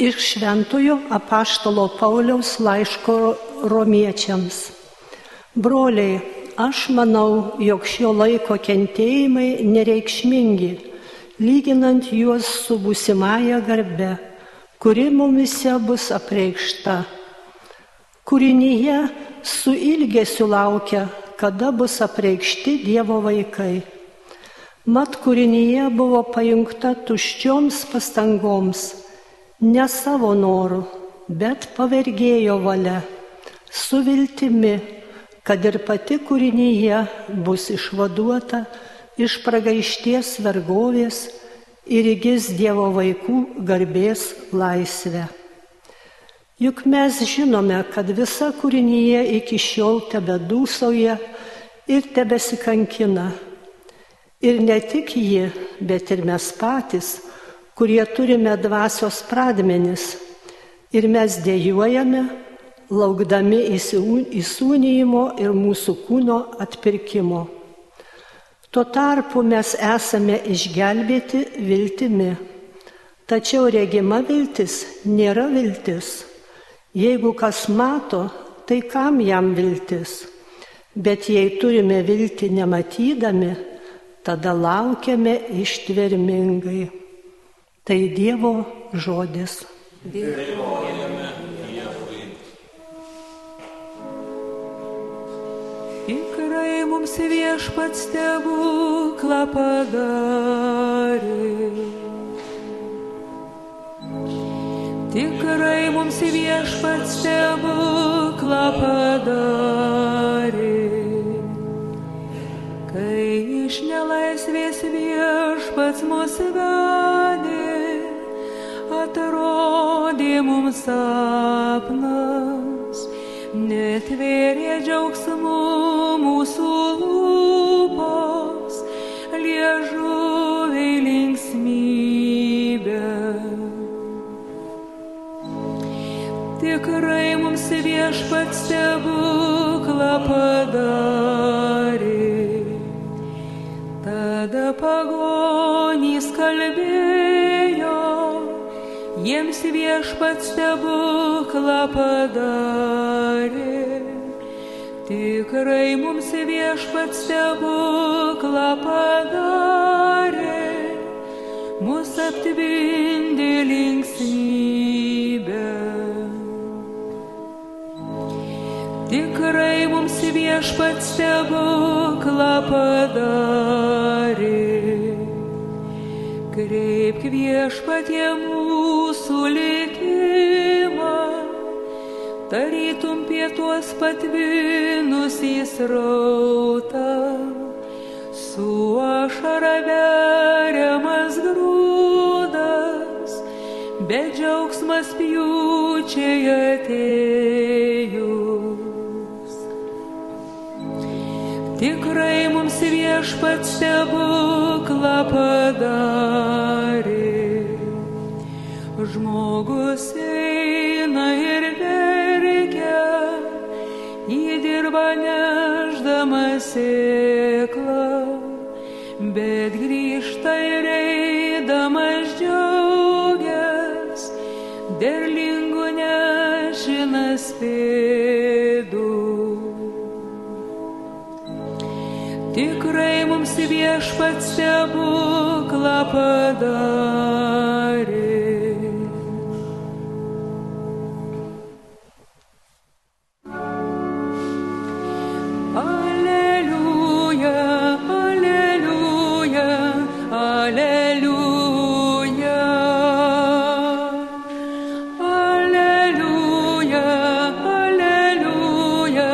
Iš šventojo apaštalo Pauliaus laiško romiečiams. Broliai, aš manau, jog šio laiko kentėjimai nereikšmingi, lyginant juos su būsimąja garbe, kuri mumise bus apreikšta. Kūrinyje su ilgesiu laukia, kada bus apreikšti Dievo vaikai. Mat kūrinyje buvo pajungta tuščioms pastangoms, ne savo noru, bet pavergėjo valia, su viltimi, kad ir pati kūrinyje bus išvaduota iš pragaišties vergovės ir įgis Dievo vaikų garbės laisvę. Juk mes žinome, kad visa kūrinyje iki šiol tebedūsauja ir tebesikankina. Ir ne tik ji, bet ir mes patys, kurie turime dvasios pradmenis, ir mes dejuojame, laukdami įsūnijimo ir mūsų kūno atpirkimo. Tuo tarpu mes esame išgelbėti viltimi, tačiau regima viltis nėra viltis. Jeigu kas mato, tai kam jam viltis? Bet jei turime viltį nematydami, tada laukiame ištvermingai. Tai Dievo žodis. Dėkojame Dievui. Tikrai mums Viešpats stebuklą padarė. Tikrai mums Viešpats stebuklą padarė. Kai iš nelaisvės Viešpats mus vedė, atrodė mums sapnas, netvėrė džiaugsmų mūsų lūpos, liežuviai linksmybė. Tikrai mums Viešpats stebuklą padarė. Tada pagonys kalbėjo, jiems Viešpats stebuklą padarė. Tikrai mums Viešpats stebuklą padarė, mus aptvindė linksmybė. Tikrai mums Viešpats stebuklą padarė. Kreipk Viešpatie mūsų likimą, tarytum pietuos patvinusį srautą, su ašara veriamas grūdas, bet džiaugsmas pjūčiai atėjus. Tikrai mums Viešpats stebuklą padarė. Žmogus eina ir verkia, į dirvą nešdamas sėklą, bet grįžta ir eidamas džiaugias, derlingų nešinas pėdų. Tikrai mums Viešpats stebuklą padarė. Aleliuja, aleliuja, aleliuja. Aleliuja, aleliuja,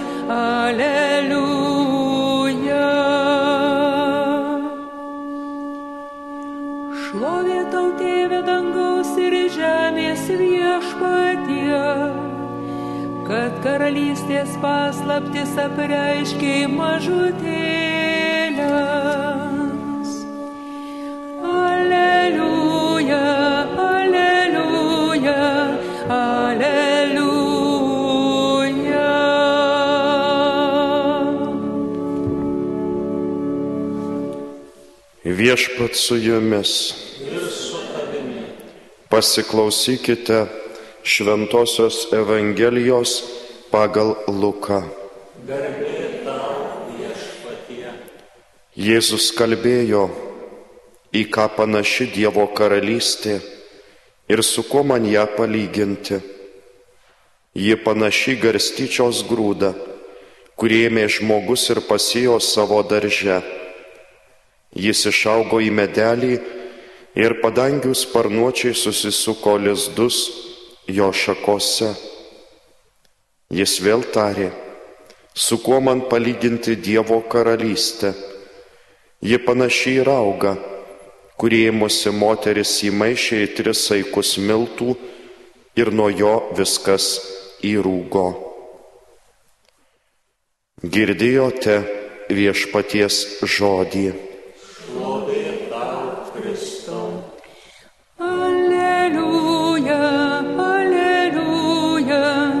aleliuja. Šlovė tau, Tėve dangaus ir žemės Viešpatie, kad karalystės paslaptis apreiškei mažutėliams. Aleliuja, aleliuja, aleliuja. Viešpats su jumis. Pasiklausykite Šventosios Evangelijos pagal Luką. Garbė tau, Viešpatie. Jėzus kalbėjo, į ką panaši Dievo karalystė ir su kuo man ją palyginti. Ji panaši garstyčios grūdą, kurį ėmė žmogus ir pasėjo savo darže. Jis išaugo į medelį ir padangių sparnuočiai susisuko lizdus jo šakose. Jis vėl tarė, su kuo man palyginti Dievo karalystę. Ji panašiai į raugą, kurį ėmusi moteris įmaišė į 3 saikus miltų ir nuo jo viskas įrūgo. Girdėjote Viešpaties žodį. Šlovė tau, Kristau. Alleluja, alleluja,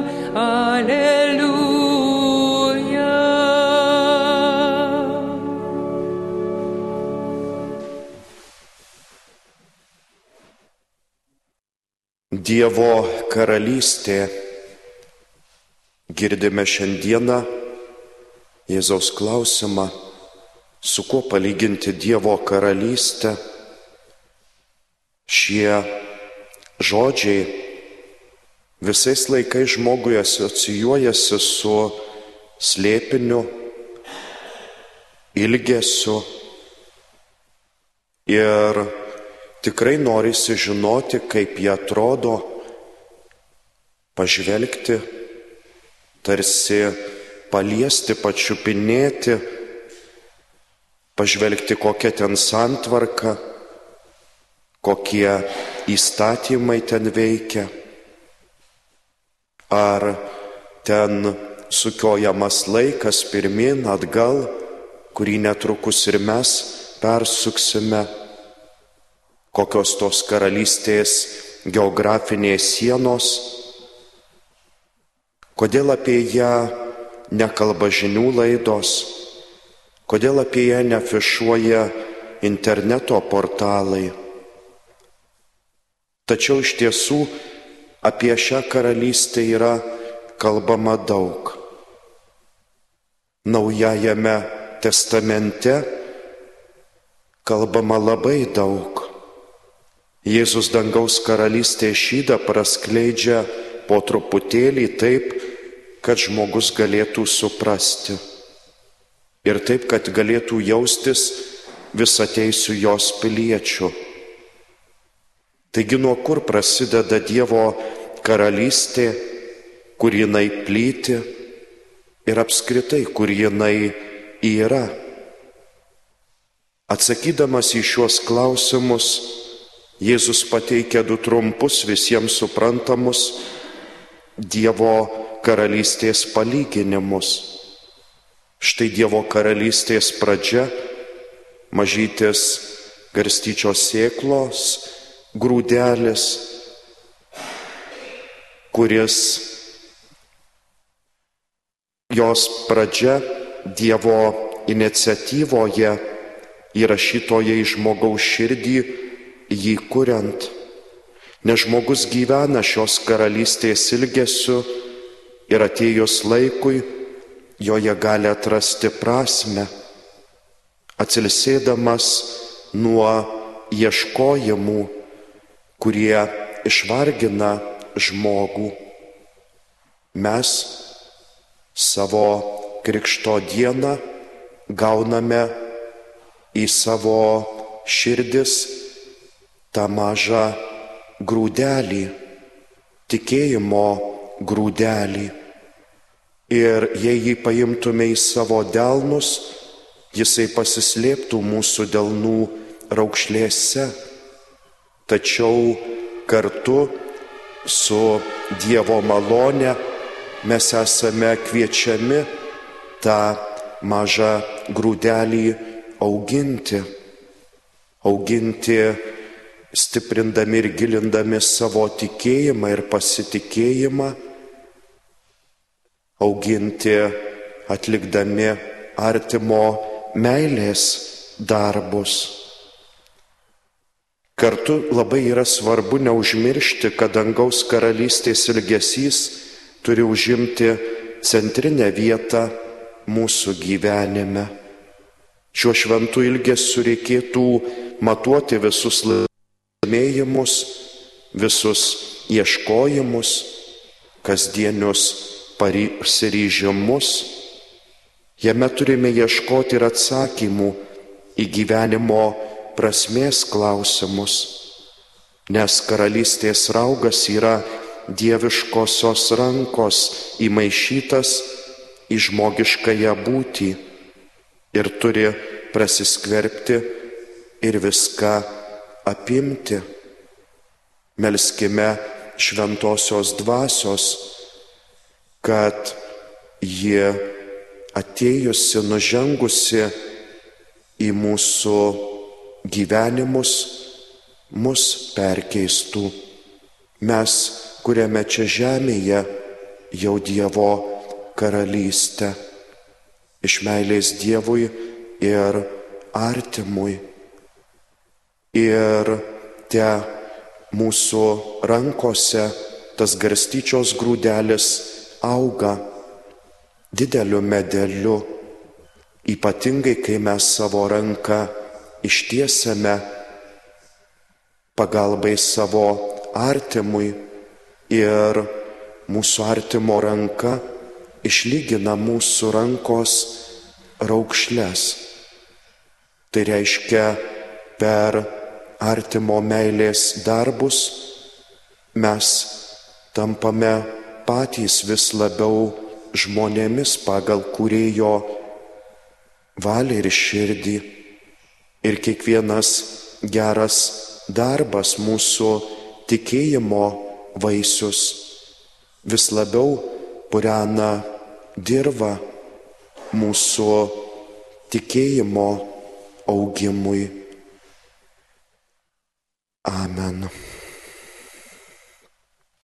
alleluja. Dievo karalystė. Girdime šiandieną Jėzaus klausimą, su kuo palyginti Dievo karalystę. Šie žodžiai visais laikais žmogui asocijuojasi su slėpiniu, ilgesiu ir tikrai norisi žinoti, kaip jie atrodo, pažvelgti, tarsi paliesti, pačiupinėti, pažvelgti, kokia ten santvarka, kokie įstatymai ten veikia, ar ten sukiojamas laikas pirmin, atgal, kurį netrukus ir mes persuksime, kokios tos karalystės geografinės sienos, kodėl apie ją nekalba žinių laidos, kodėl apie ją neafišuoja interneto portalai. Tačiau iš tiesų apie šią karalystę yra kalbama daug. Naujajame testamente kalbama labai daug. Jėzus dangaus karalystės šydą praskleidžia po truputėlį taip, kad žmogus galėtų suprasti ir taip, kad galėtų jaustis visateisiu jos piliečiu. Taigi nuo kur prasideda Dievo karalystė, kur jinai plyti ir apskritai, kur jinai yra? Atsakydamas į šiuos klausimus, Jėzus pateikia 2 trumpus visiems suprantamus Dievo karalystės palyginimus. Štai Dievo karalystės pradžia, mažytis garstyčios sėklos grūdelis, kuris jos pradžia Dievo iniciatyvoje įrašytoje į žmogaus širdį, jį kuriant. Nes žmogus gyvena šios karalystės ilgesiu ir atėjus laikui joje gali atrasti prasmę, atsilsėdamas nuo ieškojimų, kurie išvargina žmogų. Mes savo krikšto dieną gauname į savo širdis tą mažą grūdelį, tikėjimo grūdelį. Ir jei jį paimtume į savo delnus, jisai pasislėptų mūsų delnų raukšlėse. Tačiau kartu su Dievo malone mes esame kviečiami tą mažą grūdelį auginti, stiprindami ir gilindami savo tikėjimą ir pasitikėjimą, auginti atlikdami artimo meilės darbus. Kartu labai yra svarbu neužmiršti, kad dangaus karalystės ilgesys turi užimti centrinę vietą mūsų gyvenime. Šiuo šventu ilgesiu reikėtų matuoti visus laimėjimus, visus ieškojimus, kasdienius pasiryžimus. Jame turime ieškoti ir atsakymų į gyvenimo prasmės klausimus, nes karalystės raugas yra dieviškosios rankos įmaišytas į žmogiškąją būtį ir turi prasiskverbti ir viską apimti. Melskime šventosios dvasios, kad ji atėjusi, nužengusi į mūsų gyvenimus, mus perkeistų. Mes kuriame čia žemėje jau Dievo karalystę, iš meilės Dievui ir artimui. Ir te mūsų rankose tas garstyčios grūdelis auga dideliu medeliu, ypatingai kai mes savo ranką ištiesiame pagalbai savo artimui ir mūsų artimo ranka išlygina mūsų rankos raukšles. Tai reiškia, per artimo meilės darbus mes tampame patys vis labiau žmonėmis pagal Kūrėjo valią ir širdį. Ir kiekvienas geras darbas, mūsų tikėjimo vaisius, vis labiau purena dirvą mūsų tikėjimo augimui. Amen.